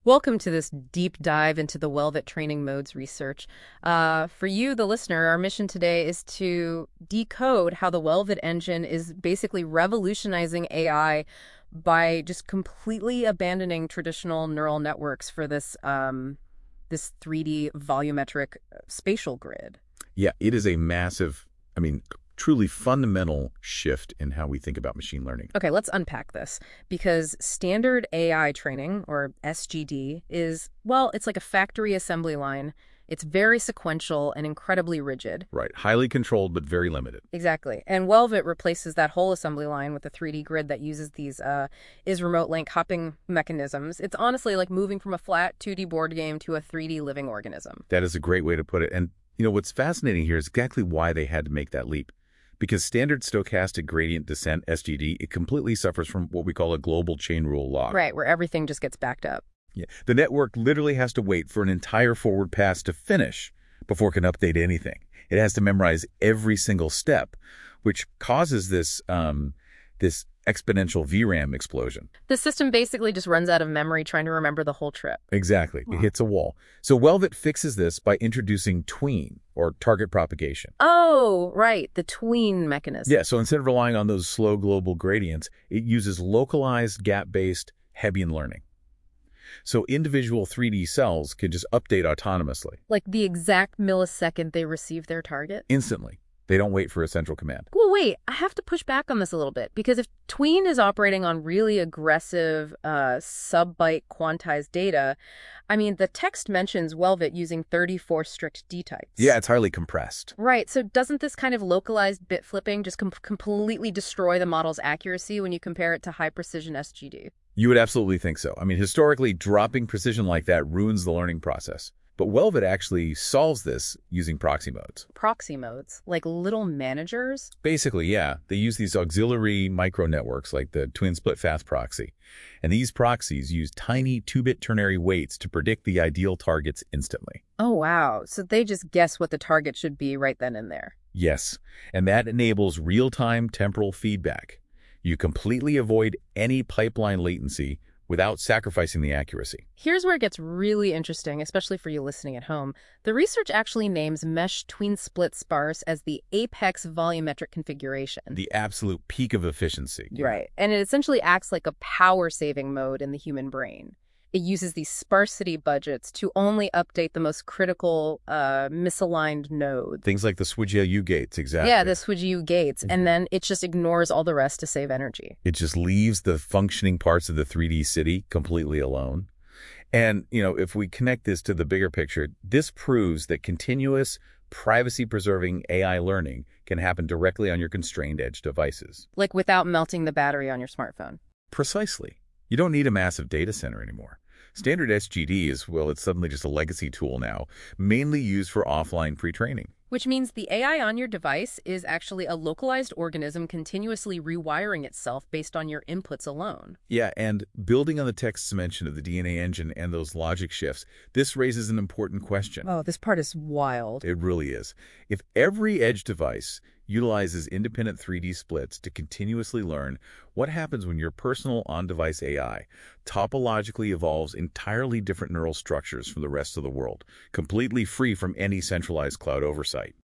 Welcome to this deep dive into the Welvet training modes research. For you, the listener, our mission today is to decode how the Welvet engine is basically revolutionizing AI by just completely abandoning traditional neural networks for this 3D volumetric spatial grid. Yeah, it is a massive, truly fundamental shift in how we think about machine learning. Okay, let's unpack this because standard AI training, or SGD, it's like a factory assembly line. It's very sequential and incredibly rigid. Right. Highly controlled, but very limited. Exactly. And Welvet replaces that whole assembly line with a 3D grid that uses these is remote link hopping mechanisms. It's honestly like moving from a flat 2D board game to a 3D living organism. That is a great way to put it. And, what's fascinating here is exactly why they had to make that leap. Because standard stochastic gradient descent, SGD, it completely suffers from what we call a global chain rule lock. Right, where everything just gets backed up. Yeah. The network literally has to wait for an entire forward pass to finish before it can update anything. It has to memorize every single step, which causes this exponential VRAM explosion. The system basically just runs out of memory trying to remember the whole trip. Exactly. Wow. It hits a wall. So Welvet fixes this by introducing tween, or target propagation. Oh, right, the tween mechanism. Yeah, so instead of relying on those slow global gradients, it uses localized gap-based Hebbian learning. So individual 3D cells can just update autonomously. Like the exact millisecond they receive their target? Instantly. They don't wait for a central command. Well, wait, I have to push back on this a little bit, because if Tween is operating on really aggressive sub-byte quantized data, the text mentions Welvet using 34 strict D-types. Yeah, it's highly compressed. Right, so doesn't this kind of localized bit flipping just completely destroy the model's accuracy when you compare it to high-precision SGD? You would absolutely think so. Historically, dropping precision like that ruins the learning process. But Welvet actually solves this using proxy modes. Proxy modes? Like little managers? Basically, yeah. They use these auxiliary micro networks like the twin split fast proxy. And these proxies use tiny 2-bit ternary weights to predict the ideal targets instantly. Oh, wow. So they just guess what the target should be right then and there. Yes. And that enables real-time temporal feedback. You completely avoid any pipeline latency without sacrificing the accuracy. Here's where it gets really interesting, especially for you listening at home. The research actually names mesh tween split sparse as the apex volumetric configuration. The absolute peak of efficiency. Right. And it essentially acts like a power-saving mode in the human brain. It uses these sparsity budgets to only update the most critical misaligned nodes. Things like the SWIGU gates, exactly. Yeah, the SWIGU gates. And then it just ignores all the rest to save energy. It just leaves the functioning parts of the 3D city completely alone. And, if we connect this to the bigger picture, this proves that continuous, privacy-preserving AI learning can happen directly on your constrained edge devices. Like without melting the battery on your smartphone. Precisely. You don't need a massive data center anymore. Standard SGD it's suddenly just a legacy tool now, mainly used for offline pre-training. Which means the AI on your device is actually a localized organism continuously rewiring itself based on your inputs alone. Yeah, and building on the text's mention of the DNA engine and those logic shifts, this raises an important question. Oh, this part is wild. It really is. If every edge device utilizes independent 3D splits to continuously learn, what happens when your personal on-device AI topologically evolves entirely different neural structures from the rest of the world, completely free from any centralized cloud oversight?